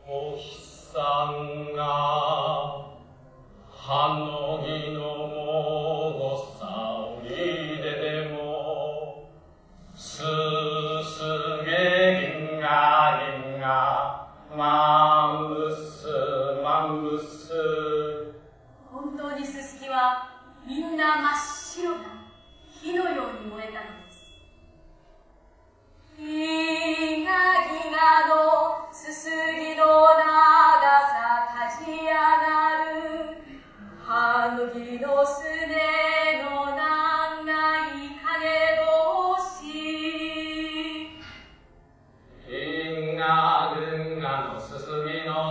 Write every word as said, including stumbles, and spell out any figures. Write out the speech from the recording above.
お日さんが葉の木のもごさおりででもすすげ銀河銀河マンブスマンブス。 本当にススキはみんな真っ白な火のように燃えたのです。銀河銀河のすすぎの長さ立ち上がる葉の木のすねの長い影星。 銀河銀河のすすぎの